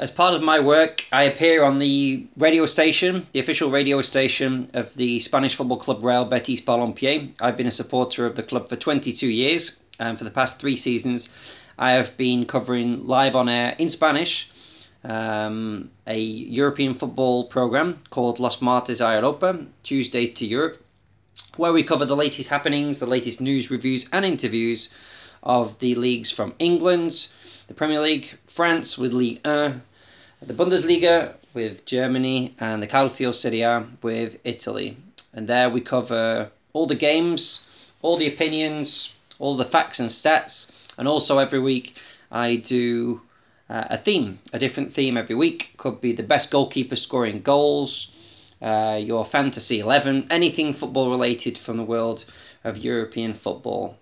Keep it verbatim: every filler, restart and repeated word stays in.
As part of my work, I appear on the radio station, the official radio station of the Spanish football club Real Betis Balompié. I've been a supporter of the club for twenty-two years, and for the past three seasons, I have been covering live on air in Spanish um, a European football program called Los Martes a Europa, Tuesdays to Europe, where we cover the latest happenings, the latest news, reviews, and interviews of the leagues from England, the Premier League, France with Ligue one, the Bundesliga with Germany, and the Calcio Serie A with Italy. And there we cover all the games, all the opinions, all the facts and stats, and also every week I do uh, a theme, a different theme every week. Could be the best goalkeeper scoring goals, uh, your fantasy eleven, anything football related from the world of European football.